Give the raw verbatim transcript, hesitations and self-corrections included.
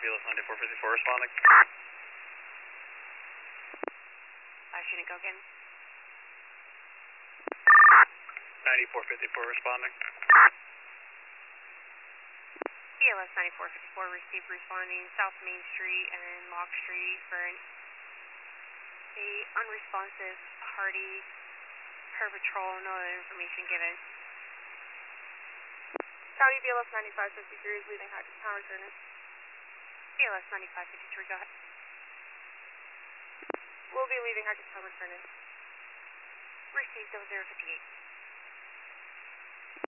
B L S ninety-four fifty-four responding. Five unit, go again. ninety-four fifty-four responding. B L S ninety-four fifty-four received responding South Main Street and Lock Street for an a unresponsive party per patrol. No other information given. County B L S ninety-five fifty-three is leaving Hackettstown, returning. B L S ninety-five fifty-three, go ahead. We'll be leaving Hackettstown, returning. Received zero zero fifty-eight.